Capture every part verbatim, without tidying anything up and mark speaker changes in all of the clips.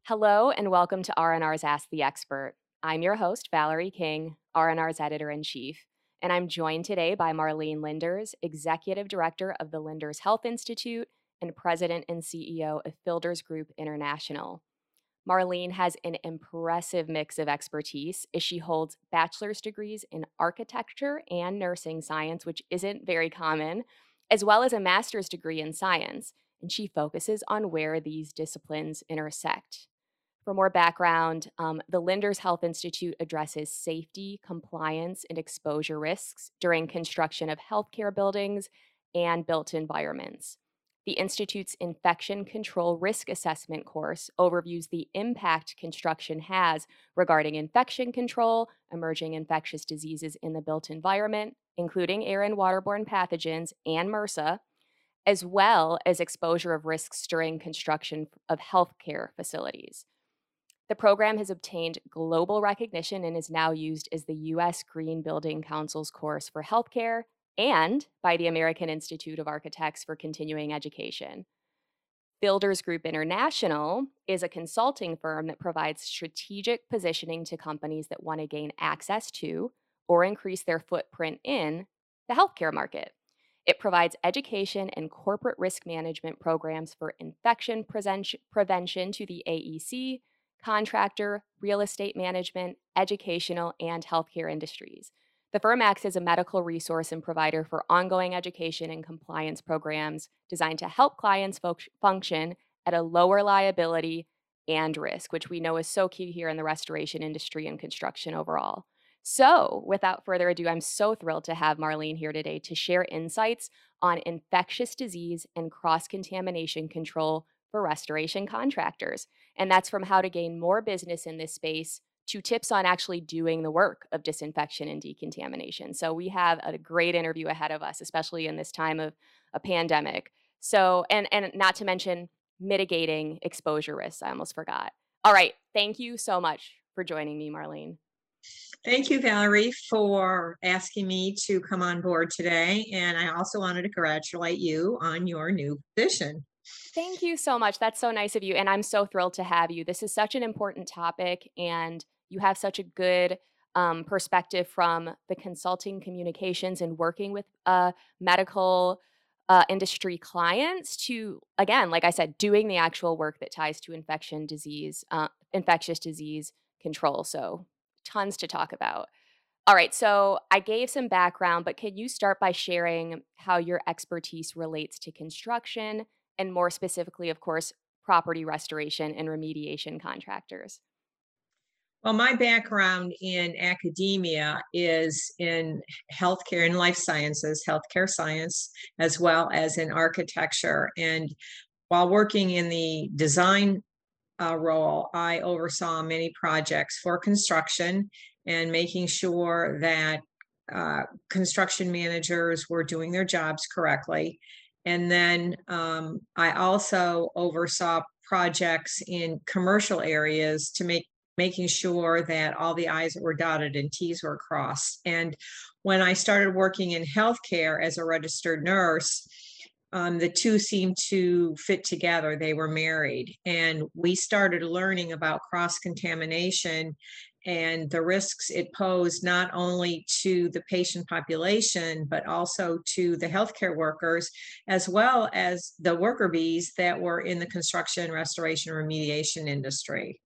Speaker 1: Hello and welcome to R and R's Ask the Expert. I'm your host, Valerie King, R and R's editor-in-chief, and I'm joined today by Marlene Linders, Executive Director of the Linders Health Institute and President and C E O of Fielders Group International. Marlene has an impressive mix of expertise as she holds bachelor's degrees in architecture and nursing science, which isn't very common, as well as a master's degree in science, and she focuses on where these disciplines intersect. For more background, um, the Linders Health Institute addresses safety, compliance, and exposure risks during construction of healthcare buildings and built environments. The Institute's Infection Control Risk Assessment course overviews the impact construction has regarding infection control, emerging infectious diseases in the built environment, including air and waterborne pathogens and MRSA, as well as exposure of risks during construction of healthcare facilities. The program has obtained global recognition and is now used as the U S Green Building Council's course for healthcare and by the American Institute of Architects for continuing education. Builders Group International is a consulting firm that provides strategic positioning to companies that want to gain access to or increase their footprint in the healthcare market. It provides education and corporate risk management programs for infection prevention prevention to the A E C, contractor, real estate management, educational, and healthcare industries. The firm acts as a medical resource and provider for ongoing education and compliance programs designed to help clients fo- function at a lower liability and risk, which we know is so key here in the restoration industry and construction overall. So, without further ado, I'm so thrilled to have Marlene here today to share insights on infectious disease and cross contamination control for restoration contractors. And that's from how to gain more business in this space to tips on actually doing the work of disinfection and decontamination. So we have a great interview ahead of us, especially in this time of a pandemic. So, and and not to mention mitigating exposure risks. I almost forgot. All right, thank you so much for joining me, Marlene.
Speaker 2: Thank you, Valerie, for asking me to come on board today. And I also wanted to congratulate you on your new position.
Speaker 1: Thank you so much. That's so nice of you. And I'm so thrilled to have you. This is such an important topic, and you have such a good um, perspective from the consulting communications and working with uh, medical uh, industry clients to, again, like I said, doing the actual work that ties to infection disease, uh, infectious disease control. So, tons to talk about. All right, so I gave some background, but can you start by sharing how your expertise relates to construction and more specifically, of course, property restoration and remediation contractors?
Speaker 2: Well, my background in academia is in healthcare and life sciences, healthcare science, as well as in architecture. And while working in the design uh, role, I oversaw many projects for construction and making sure that uh, construction managers were doing their jobs correctly. And then um, I also oversaw projects in commercial areas to make making sure that all the I's were dotted and T's were crossed. And when I started working in healthcare as a registered nurse, um, the two seemed to fit together. They were married. And we started learning about cross contamination and the risks it posed not only to the patient population, but also to the healthcare workers, as well as the worker bees that were in the construction, restoration, remediation industry.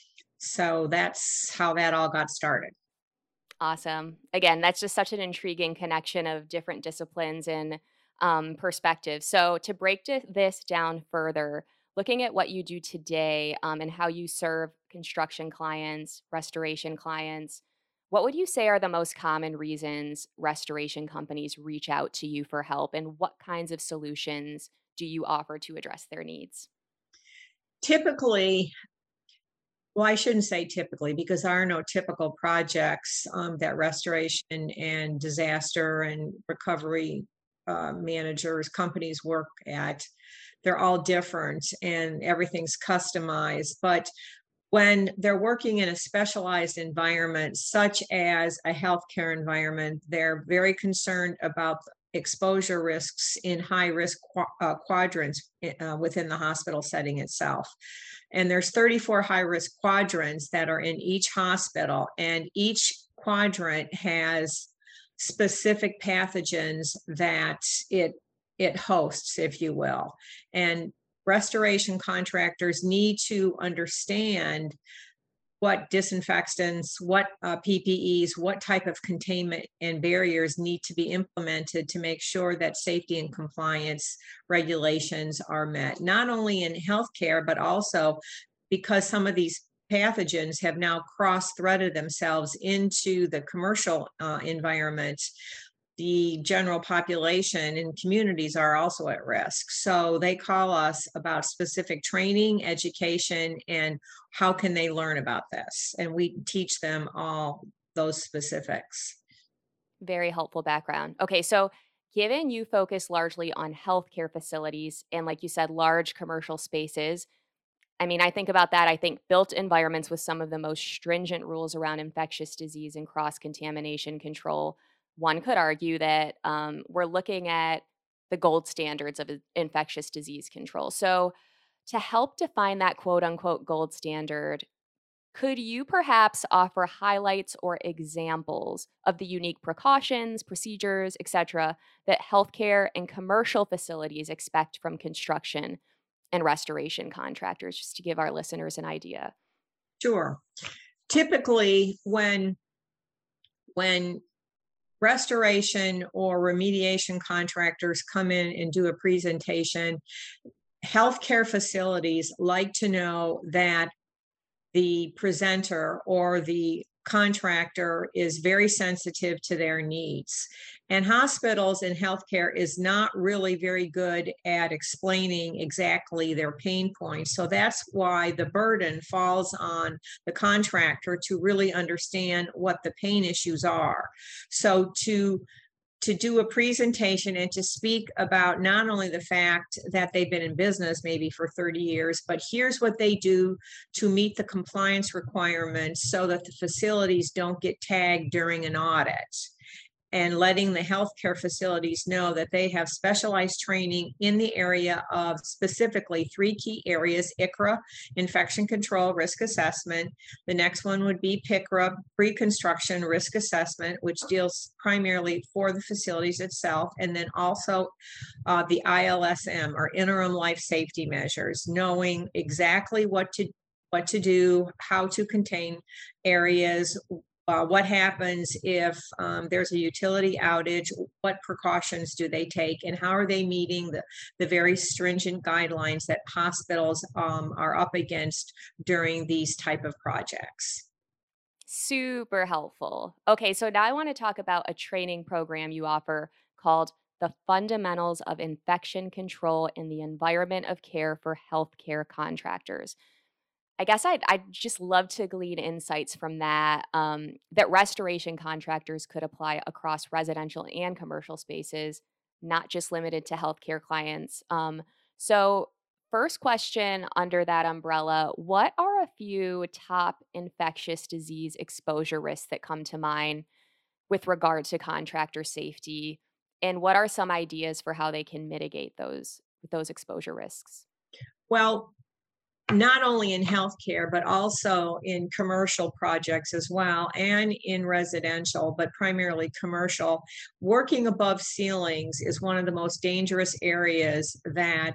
Speaker 2: So that's how that all got started.
Speaker 1: Awesome. Again, that's just such an intriguing connection of different disciplines and um, perspectives. So, to break di- this down further, looking at what you do today um, and how you serve construction clients, restoration clients, what would you say are the most common reasons restoration companies reach out to you for help, and what kinds of solutions do you offer to address their needs?
Speaker 2: Typically, well, I shouldn't say typically because there are no typical projects um, that restoration and disaster and recovery uh, managers, companies work at. They're all different and everything's customized. But when they're working in a specialized environment, such as a healthcare environment, they're very concerned about exposure risks in high risk qu- uh, quadrants uh, within the hospital setting itself. And there's thirty-four high risk quadrants that are in each hospital, and each quadrant has specific pathogens that it it hosts, if you will. And restoration contractors need to understand what disinfectants, what uh, P P Es, what type of containment and barriers need to be implemented to make sure that safety and compliance regulations are met, not only in healthcare, but also because some of these pathogens have now cross-threaded themselves into the commercial uh, environment. The general population and communities are also at risk. So they call us about specific training, education, and how can they learn about this? And we teach them all those specifics.
Speaker 1: Very helpful background. Okay, so given you focus largely on healthcare facilities and, like you said, large commercial spaces, I mean, I think about that. I think built environments with some of the most stringent rules around infectious disease and cross contamination control. One could argue that um, we're looking at the gold standards of i- infectious disease control. So, to help define that quote unquote gold standard, could you perhaps offer highlights or examples of the unique precautions, procedures, et cetera, that healthcare and commercial facilities expect from construction and restoration contractors, just to give our listeners an idea?
Speaker 2: Sure. Typically, when when restoration or remediation contractors come in and do a presentation, healthcare facilities like to know that the presenter or the contractor is very sensitive to their needs. And hospitals and healthcare is not really very good at explaining exactly their pain points. So that's why the burden falls on the contractor to really understand what the pain issues are. So to to do a presentation and to speak about not only the fact that they've been in business maybe for thirty years, but here's what they do to meet the compliance requirements so that the facilities don't get tagged during an audit, and letting the healthcare facilities know that they have specialized training in the area of specifically three key areas: I C R A, infection control risk assessment. The next one would be P I C R A, pre-construction risk assessment, which deals primarily for the facilities itself. And then also uh, the I L S M, or interim life safety measures, knowing exactly what to what to do, how to contain areas, uh, what happens if um, there's a utility outage, what precautions do they take, and how are they meeting the, the very stringent guidelines that hospitals um, are up against during these type of projects.
Speaker 1: Super helpful. Okay, so now I want to talk about a training program you offer called The Fundamentals of Infection Control in the Environment of Care for Healthcare Contractors. I guess I'd I'd just love to glean insights from that, um, that restoration contractors could apply across residential and commercial spaces, not just limited to healthcare clients. Um, so, first question under that umbrella: what are a few top infectious disease exposure risks that come to mind with regard to contractor safety, and what are some ideas for how they can mitigate those those exposure risks?
Speaker 2: Well, not only in healthcare, but also in commercial projects as well, and in residential, but primarily commercial. Working above ceilings is one of the most dangerous areas that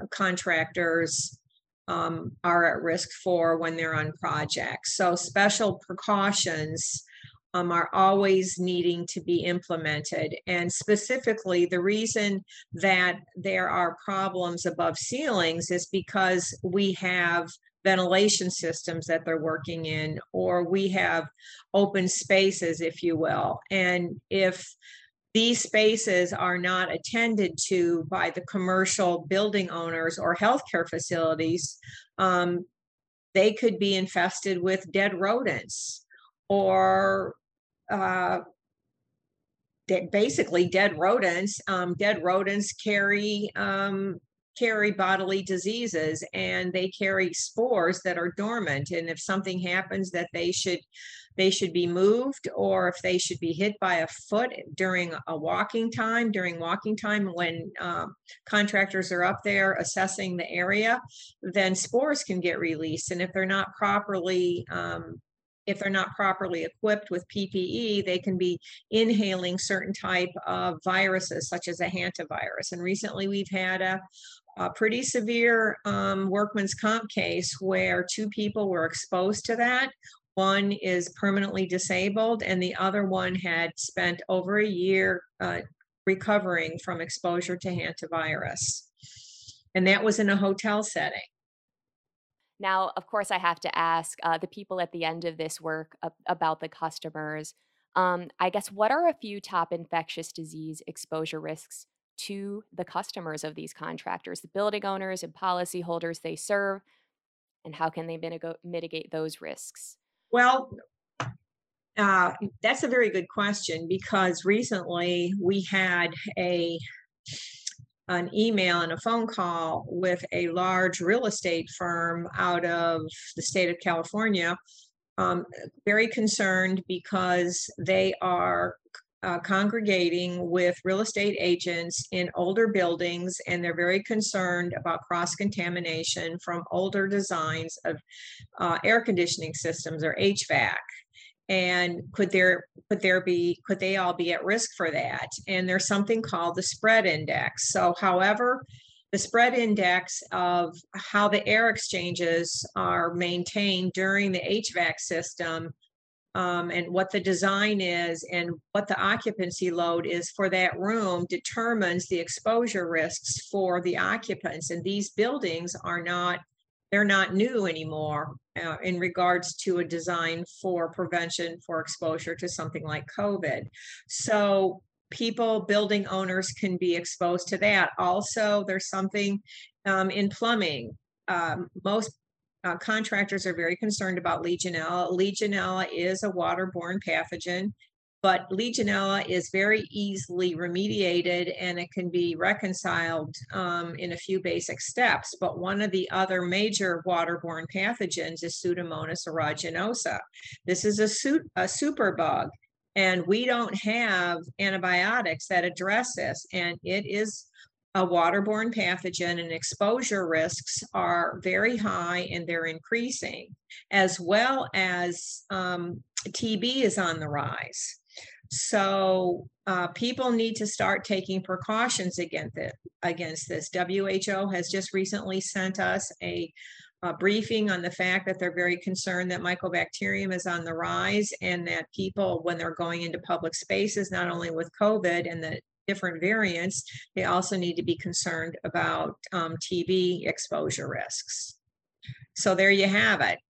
Speaker 2: contractors um, are at risk for when they're on projects. So special precautions um, are always needing to be implemented. And specifically, the reason that there are problems above ceilings is because we have ventilation systems that they're working in, or we have open spaces, if you will. And if these spaces are not attended to by the commercial building owners or healthcare facilities, um, they could be infested with dead rodents, or uh, de- basically dead rodents. Um, dead rodents carry um, carry bodily diseases, and they carry spores that are dormant. And if something happens that they should they should be moved, or if they should be hit by a foot during a walking time, during walking time when um, contractors are up there assessing the area, then spores can get released. And if they're not properly um, if they're not properly equipped with P P E, they can be inhaling certain type of viruses, such as a hantavirus. And recently we've had a, a pretty severe um, workman's comp case where two people were exposed to that. One is permanently disabled, and the other one had spent over a year uh, recovering from exposure to hantavirus. And that was in a hotel setting.
Speaker 1: Now, of course, I have to ask uh, the people at the end of this work ab- about the customers. Um, I guess, what are a few top infectious disease exposure risks to the customers of these contractors, the building owners and policyholders they serve, and how can they mitigo- mitigate those risks?
Speaker 2: Well, uh, that's a very good question, because recently we had a an email and a phone call with a large real estate firm out of the state of California, um, very concerned because they are uh, congregating with real estate agents in older buildings, and they're very concerned about cross-contamination from older designs of uh, air conditioning systems, or H V A C. And could there could there be could they all be at risk for that? And there's something called the spread index. So however the spread index of how the air exchanges are maintained during the H V A C system, um, and what the design is and what the occupancy load is for that room, determines the exposure risks for the occupants. And these buildings are not they're not new anymore uh, in regards to a design for prevention for exposure to something like COVID. So people, building owners, can be exposed to that. Also, there's something um, in plumbing. Um, most uh, contractors are very concerned about Legionella. Legionella is a waterborne pathogen, but Legionella is very easily remediated, and it can be reconciled um, in a few basic steps. But one of the other major waterborne pathogens is Pseudomonas aeruginosa. This is a, su- a superbug, and we don't have antibiotics that address this, and it is a waterborne pathogen, and exposure risks are very high and they're increasing, as well as um, T B is on the rise. So uh, people need to start taking precautions against it, against this. W H O has just recently sent us a, a briefing on the fact that they're very concerned that Mycobacterium is on the rise, and that people, when they're going into public spaces, not only with COVID and the different variants, they also need to be concerned about um, T B exposure risks. So there you have it.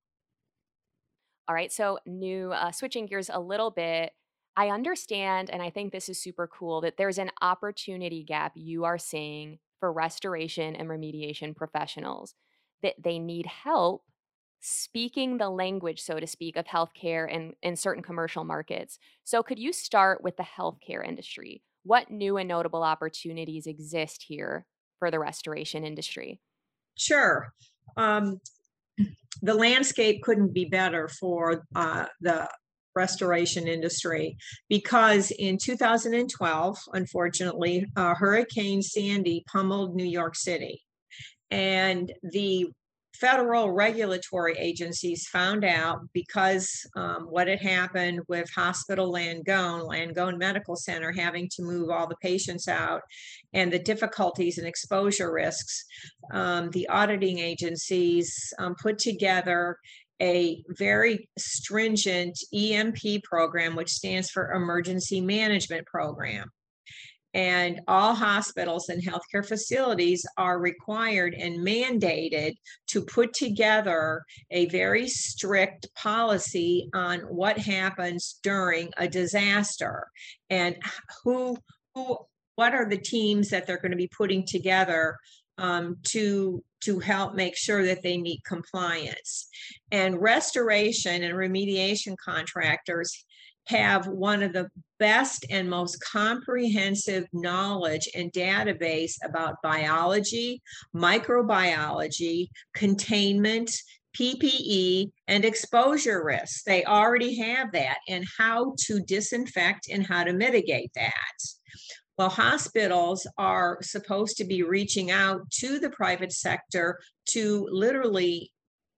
Speaker 1: All right, so new uh, switching gears a little bit. I understand, and I think this is super cool, that there's an opportunity gap you are seeing for restoration and remediation professionals, that they need help speaking the language, so to speak, of healthcare in, in certain commercial markets. So, could you start with the healthcare industry? What new and notable opportunities exist here for the restoration industry?
Speaker 2: Sure. Um, the landscape couldn't be better for uh, the restoration industry, because in two thousand twelve, unfortunately, uh, Hurricane Sandy pummeled New York City, and the federal regulatory agencies found out, because um, what had happened with Hospital Langone, Langone Medical Center, having to move all the patients out, and the difficulties and exposure risks. Um, the auditing agencies um, put together a very stringent E M P program, which stands for Emergency Management Program. And all hospitals and healthcare facilities are required and mandated to put together a very strict policy on what happens during a disaster, and who, who, what are the teams that they're going to be putting together um, to to help make sure that they meet compliance. And restoration and remediation contractors have one of the best and most comprehensive knowledge and database about biology, microbiology, containment, P P E, and exposure risks. They already have that, and how to disinfect and how to mitigate that. Well, hospitals are supposed to be reaching out to the private sector to literally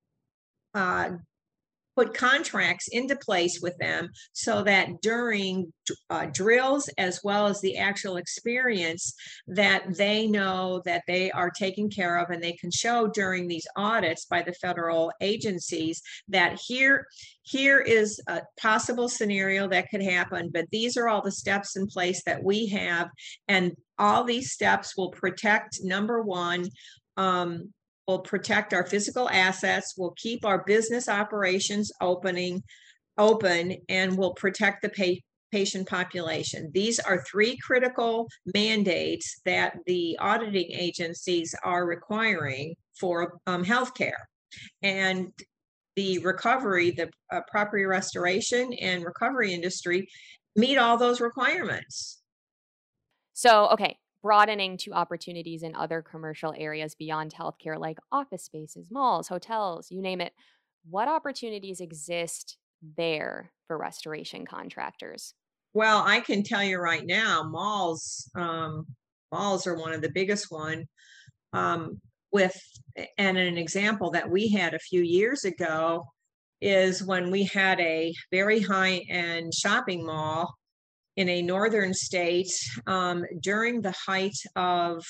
Speaker 2: uh, put contracts into place with them so that during uh, drills as well as the actual experience, that they know that they are taken care of, and they can show during these audits by the federal agencies that here here is a possible scenario that could happen, but these are all the steps in place that we have, and all these steps will protect, number one, um, will protect our physical assets, will keep our business operations opening open, and will protect the pa- patient population. These are three critical mandates that the auditing agencies are requiring for um, healthcare. And the recovery, the uh, property restoration and recovery industry meet all those requirements.
Speaker 1: So, okay, broadening to opportunities in other commercial areas beyond healthcare, like office spaces, malls, hotels, you name it. What opportunities exist there for restoration contractors?
Speaker 2: Well, I can tell you right now, malls, um, malls are one of the biggest one. Um, with and an example that we had a few years ago is when we had a very high-end shopping mall in a northern state um, during the height of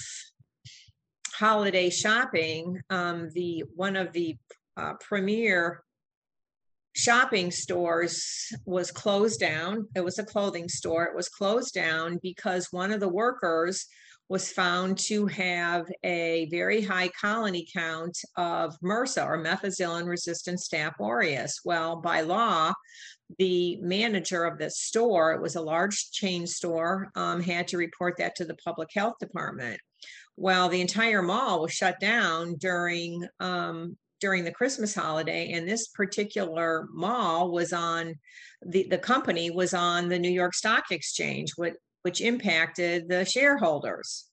Speaker 2: holiday shopping. Um, the one of the uh, premier shopping stores was closed down. It was a clothing store. It was closed down because one of the workers was found to have a very high colony count of MRSA, or methicillin resistant Staph aureus. Well, by law, the manager of the store, it was a large chain store, um, had to report that to the public health department. Well, the entire mall was shut down during um, during the Christmas holiday, and this particular mall was on the the company was on the New York Stock Exchange, which which impacted the shareholders.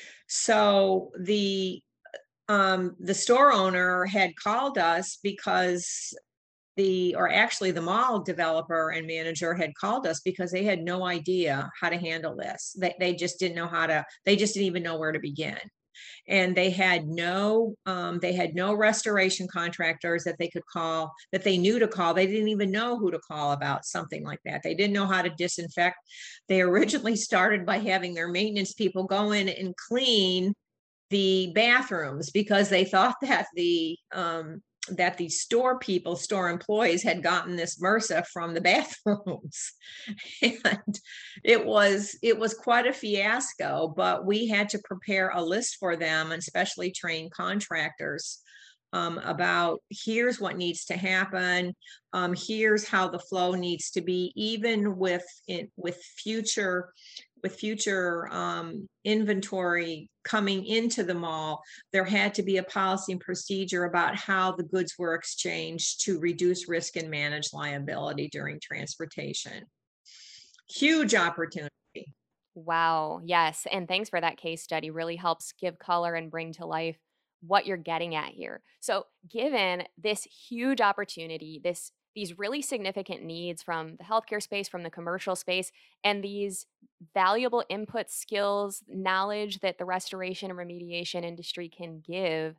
Speaker 2: So the um, the store owner had called us because the or actually the mall developer and manager had called us because they had no idea how to handle this. They, they just didn't know how to, they just didn't even know where to begin. And they had no, um, they had no restoration contractors that they could call, that they knew to call. They didn't even know who to call about something like that. They didn't know how to disinfect. They originally started by having their maintenance people go in and clean the bathrooms because they thought that the um, that the store people, store employees had gotten this MRSA from the bathrooms. And it was it was quite a fiasco, but we had to prepare a list for them, and specially trained contractors, um, about here's what needs to happen, um, here's how the flow needs to be, even with in, with future with future um, inventory coming into the mall. There had to be a policy and procedure about how the goods were exchanged to reduce risk and manage liability during transportation. Huge opportunity.
Speaker 1: Wow. Yes. And thanks for that case study. Really helps give color and bring to life what you're getting at here. So, given this huge opportunity, this these really significant needs from the healthcare space, from the commercial space, and these valuable input skills, knowledge that the restoration and remediation industry can give,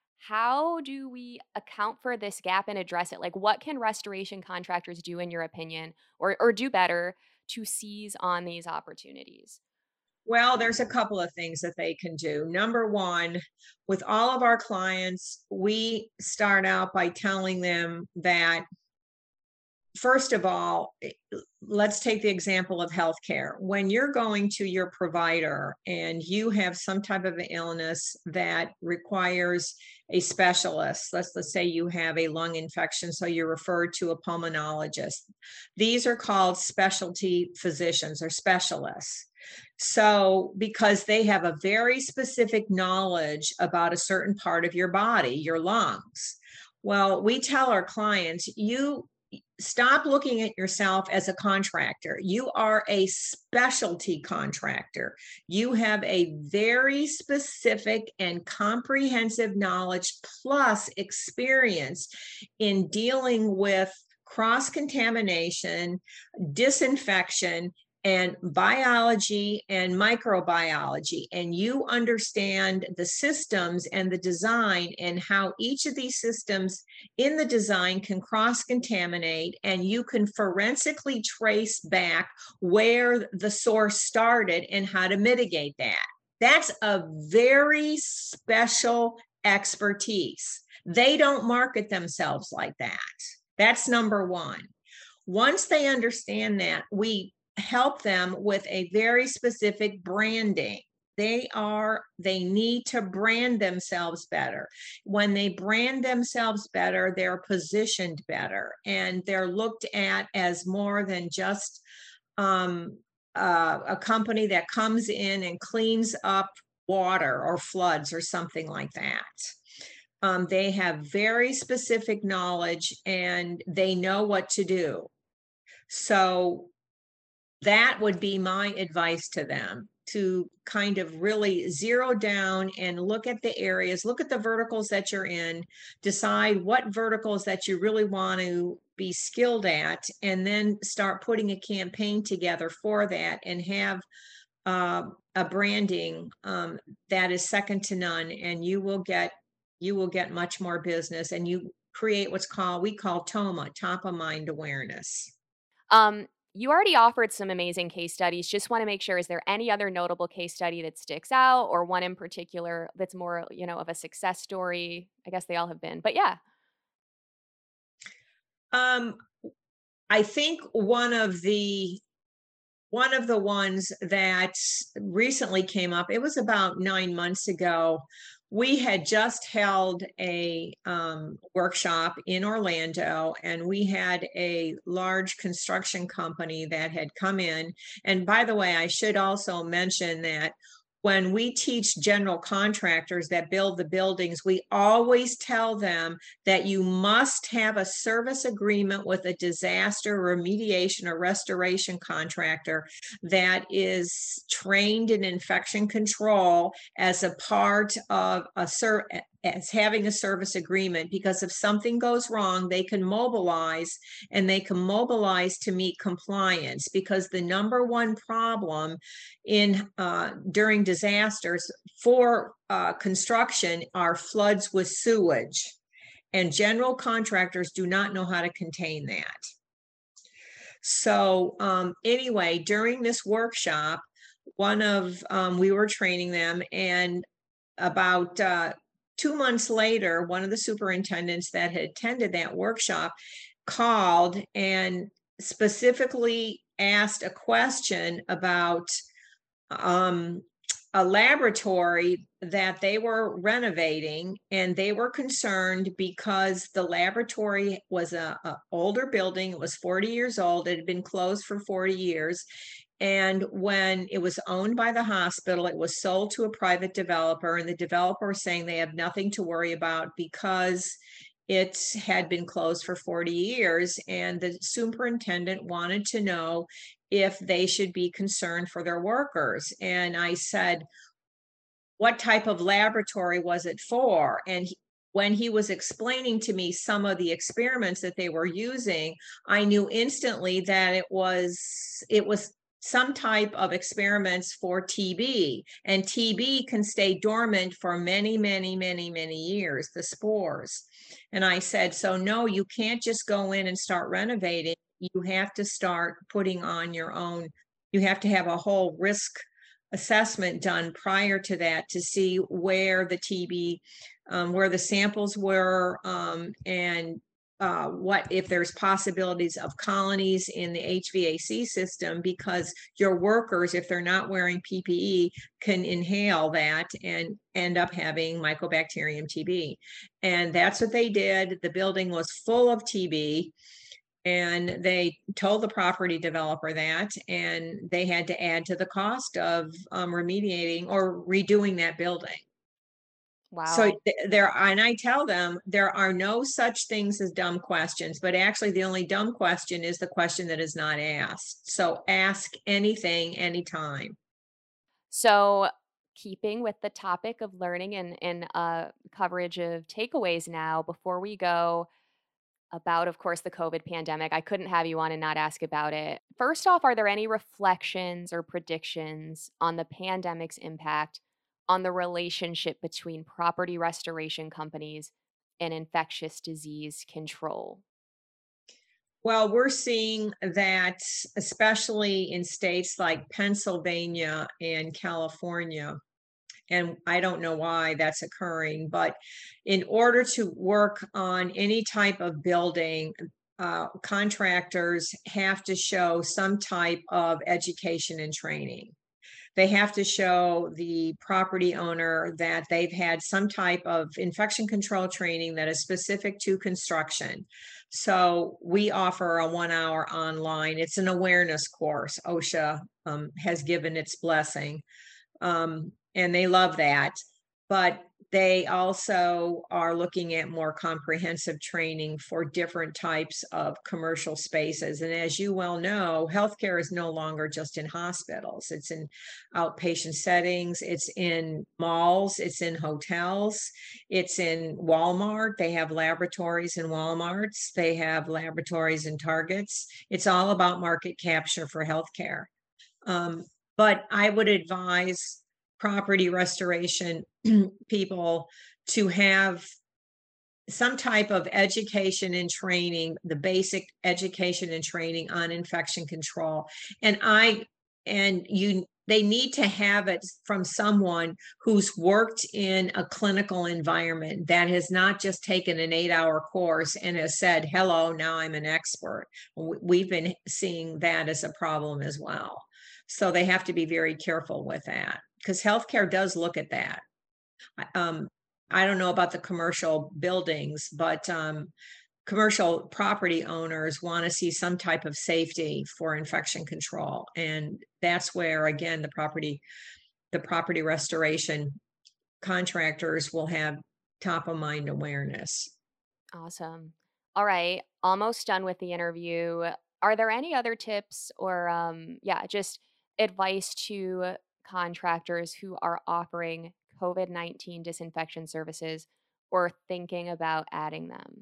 Speaker 1: how do we account for this gap and address it? Like, what can restoration contractors do, in your opinion, or, or do better to seize on these opportunities?
Speaker 2: Well, there's a couple of things that they can do. Number one, with all of our clients, we start out by telling them that, first of all, eh, let's take the example of healthcare. When you're going to your provider and you have some type of an illness that requires a specialist, let's, let's say you have a lung infection, so you're referred to a pulmonologist. These are called specialty physicians or specialists. So, because they have a very specific knowledge about a certain part of your body, your lungs. Well, we tell our clients, you stop looking at yourself as a contractor. You are a specialty contractor. You have a very specific and comprehensive knowledge plus experience in dealing with cross contamination, disinfection, and biology and microbiology, and you understand the systems and the design and how each of these systems in the design can cross contaminate, and you can forensically trace back where the source started and how to mitigate that. That's a very special expertise. They don't market themselves like that. That's number one. Once they understand that, we help them with a very specific branding. They are, they need to brand themselves better. When they brand themselves better, they're positioned better, and they're looked at as more than just um, uh, a company that comes in and cleans up water or floods or something like that. Um, they have very specific knowledge and they know what to do. So that would be my advice to them, to kind of really zero down and look at the areas, look at the verticals that you're in, decide what verticals that you really want to be skilled at, and then start putting a campaign together for that and have uh, a branding um, that is second to none, and you will get you will get much more business, and you create what's called, we call TOMA, top of mind awareness.
Speaker 1: Um, you already offered some amazing case studies. Just want to make sure, is there any other notable case study that sticks out, or one in particular that's more, you know, of a success story? I guess they all have been, but yeah.
Speaker 2: Um, I think one of the one of the ones that recently came up, it was about nine months ago. We had just held a um, workshop in Orlando, and we had a large construction company that had come in. And by the way, I should also mention that when we teach general contractors that build the buildings, we always tell them that you must have a service agreement with a disaster remediation or restoration contractor that is trained in infection control as a part of a ser- as having a service agreement, because if something goes wrong, they can mobilize, and they can mobilize to meet compliance, because the number one problem in uh, during disasters for uh, construction are floods with sewage, and general contractors do not know how to contain that. So um, anyway, during this workshop, one of um, we were training them, and about uh, two months later, one of the superintendents that had attended that workshop called and specifically asked a question about um, a laboratory that they were renovating, and they were concerned because the laboratory was a, a older building. It was forty years old. It had been closed for forty years. And when it was owned by the hospital, it was sold to a private developer, and the developer was saying they have nothing to worry about because it had been closed for forty years. And the superintendent wanted to know if they should be concerned for their workers. And I said, what type of laboratory was it for? And he, when he was explaining to me some of the experiments that they were using, I knew instantly that it was it was some type of experiments for T B, and T B can stay dormant for many, many, many, many years, the spores. And I said, so no, you can't just go in and start renovating. You have to start putting on your own, you have to have a whole risk assessment done prior to that to see where the T B, um, where the samples were, um, and uh, what if there's possibilities of colonies in the H V A C system, because your workers, if they're not wearing P P E, can inhale that and end up having Mycobacterium T B. And that's what they did. The building was full of T B. And they told the property developer that, and they had to add to the cost of um, remediating or redoing that building. So
Speaker 1: Wow.
Speaker 2: th- there, and I tell them there are no such things as dumb questions, but actually the only dumb question is the question that is not asked. So ask anything, anytime.
Speaker 1: So, keeping with the topic of learning and and uh, coverage of takeaways now, before we go about, of course, the COVID pandemic, I couldn't have you on and not ask about it. First off, are there any reflections or predictions on the pandemic's impact on the relationship between property restoration companies and infectious disease control?
Speaker 2: Well, we're seeing that, especially in states like Pennsylvania and California, and I don't know why that's occurring, but in order to work on any type of building, uh, contractors have to show some type of education and training. They have to show the property owner that they've had some type of infection control training that is specific to construction. So we offer a one hour online. It's an awareness course. OSHA um, has given its blessing, um, and they love that. But they also are looking at more comprehensive training for different types of commercial spaces. And as you well know, healthcare is no longer just in hospitals, it's in outpatient settings, it's in malls, it's in hotels, it's in Walmart. They have laboratories in Walmarts, they have laboratories in Targets. It's all about market capture for healthcare. Um, but I would advise property restoration people to have some type of education and training, the basic education and training on infection control. And I, and you, they need to have it from someone who's worked in a clinical environment, that has not just taken an eight hour course and has said, hello, now I'm an expert. We've been seeing that as a problem as well. So they have to be very careful with that, because healthcare does look at that. Um, I don't know about the commercial buildings, but um, commercial property owners want to see some type of safety for infection control. And that's where, again, the property, the property restoration contractors will have top of mind awareness.
Speaker 1: Awesome. All right, almost done with the interview. Are there any other tips or, um, yeah, just advice to contractors who are offering COVID nineteen disinfection services or thinking about adding them?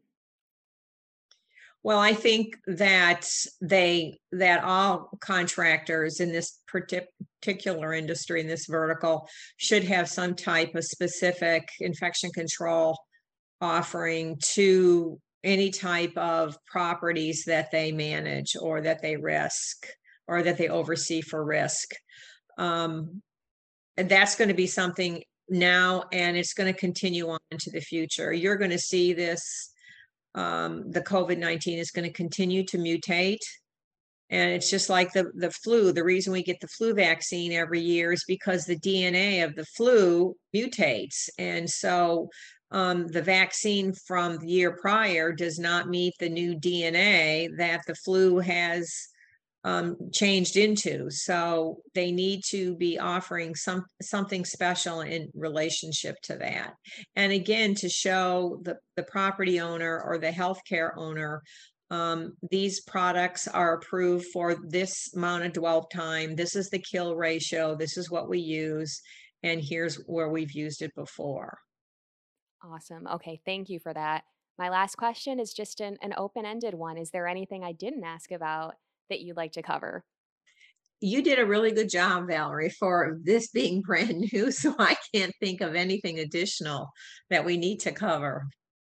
Speaker 2: Well, I think that they that all contractors in this partic- particular industry, in this vertical, should have some type of specific infection control offering to any type of properties that they manage or that they risk or that they oversee for risk. Um, and that's going to be something now, and it's going to continue on into the future. You're going to see this. Um, the COVID nineteen is going to continue to mutate. And it's just like the, the flu. The reason we get the flu vaccine every year is because the D N A of the flu mutates. And so um, the vaccine from the year prior does not meet the new D N A that the flu has um, changed into. So they need to be offering some something special in relationship to that. And again, to show the, the property owner or the healthcare owner, um, these products are approved for this amount of dwell time. This is the kill ratio. This is what we use. And here's where we've used it before.
Speaker 1: Awesome. Okay, thank you for that. My last question is just an, an open ended one. Is there anything I didn't ask about that you'd like to cover?
Speaker 2: You did a really good job, Valerie, for this being brand new. So I can't think of anything additional that we need to cover.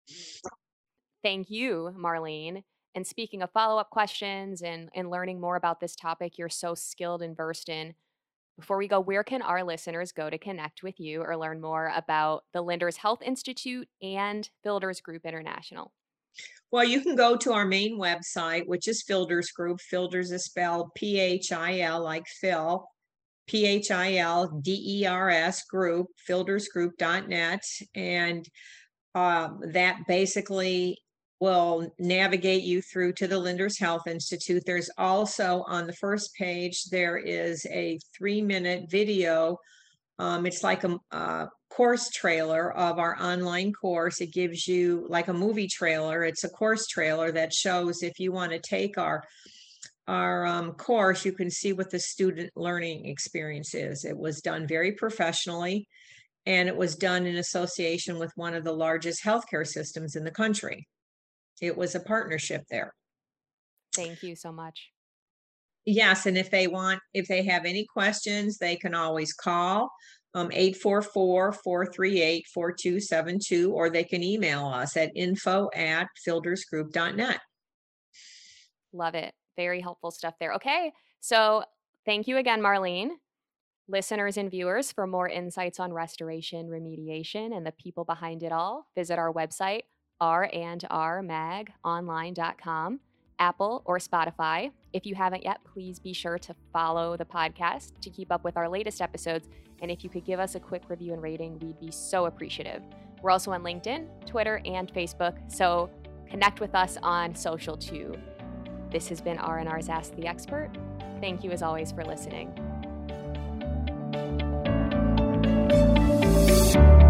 Speaker 1: Thank you, Marlene. And speaking of follow up questions and, and learning more about this topic you're so skilled and versed in, before we go, where can our listeners go to connect with you or learn more about the Linders Health Institute and Builders Group International?
Speaker 2: Well, you can go to our main website, which is Fielders Group. Fielders is spelled P H I L, like Phil, P H I L D E R S group, fielders group dot net. And um, that basically will navigate you through to the Linders Health Institute. There's also on the first page, there is a three minute video Um, it's like a, a course trailer of our online course. It gives you like a movie trailer. It's a course trailer that shows if you want to take our our um, course, you can see what the student learning experience is. It was done very professionally, and it was done in association with one of the largest healthcare systems in the country. It was a partnership there.
Speaker 1: Thank you so much.
Speaker 2: Yes, and if they want, if they have any questions, they can always call um, eight four four, four three eight, four two seven two, or they can email us at info at fildersgroup dot net.
Speaker 1: Love it. Very helpful stuff there. Okay, so thank you again, Marlene. Listeners and viewers, for more insights on restoration, remediation, and the people behind it all, visit our website, r and r mag online dot com, Apple or Spotify. If you haven't yet, please be sure to follow the podcast to keep up with our latest episodes. And if you could give us a quick review and rating, we'd be so appreciative. We're also on LinkedIn, Twitter, and Facebook, so connect with us on social too. This has been R and R's Ask the Expert. Thank you as always for listening.